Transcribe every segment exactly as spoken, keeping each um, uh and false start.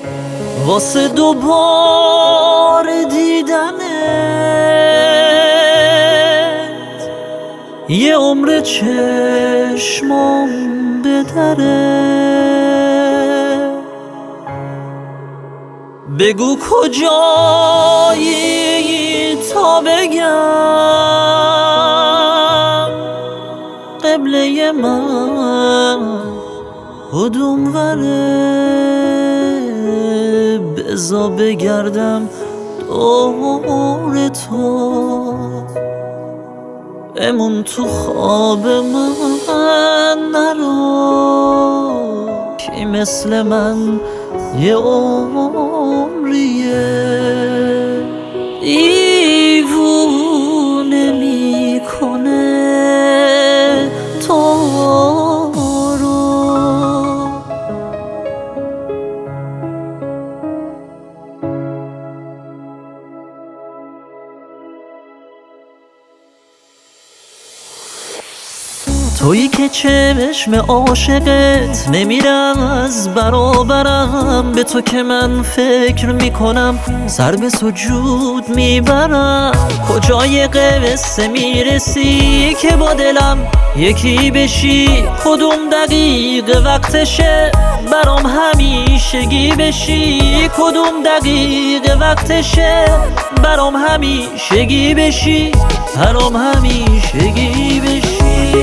واسه دوبار دیدنت یه عمر چشمام به دره. بگو کجایی تا بگم قبله من کدوم وره. بزا بگردم دور تو بمون تو خواب من نرو کی مثل من یه عمریه دیوونه میکنه تو رو. تویی که چشم عاشقت نمیرم از برابرم، به تو که من فکر میکنم سر به سجود میبرم. کجای قصه میرسی که با دلم یکی بشی؟ کدوم دقیقه وقتشه برام همیشگی بشی؟ کدوم دقیقه وقتشه برام همیشگی بشی؟ برام همیشگی بشی.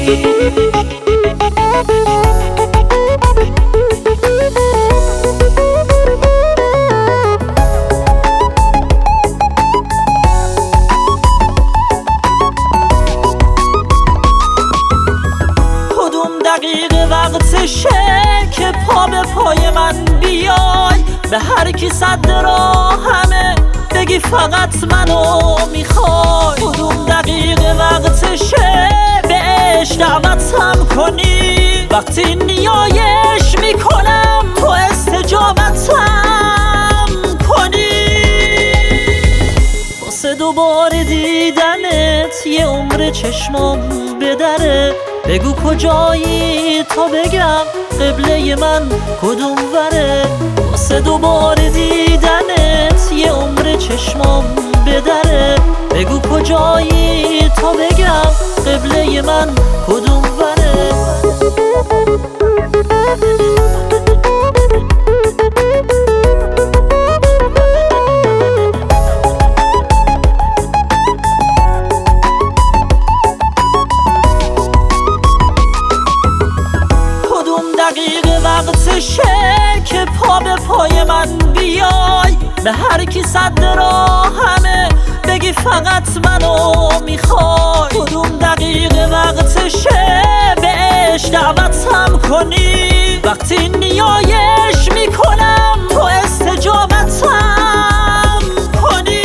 کدوم دقیقه وقتشه که پا به پای من بیای؟ به هر کی صد راهمه بگی فقط منو میخوای. کدوم دقیقه وقتشه بهش دعوتم کنی؟ وقتی نیایش میکنم تو استجابتم کنی. واسه دوبار دیدنت یه عمر چشمام به دره. بگو کجایی تا بگم قبله من کدوم وره. واسه دوبار دیدنت یه عمر چشمام به دره. بگو کجایی تا بگم قبله من کدوم وره. کدوم دقیقه وقتشه که پا به پای من بیای؟ به هر کی صد راهمه بگی فقط منو میخوای. کدوم دقیقه وقتشه بهش دعوتم کنی؟ وقتی نیایش میکنم تو استجابتم کنی.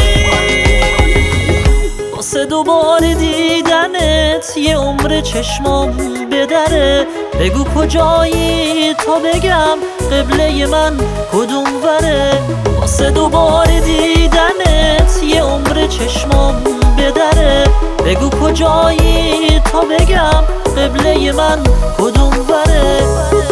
واسه دوبار دیدنت یه عمر چشمام به دره. بگو کجایی تا بگم قبله من کدوم وره. واسه دوبار دیدنت یه عمر چشمام به دره. بگو کجایی تا بگم قبله من کدوم وره.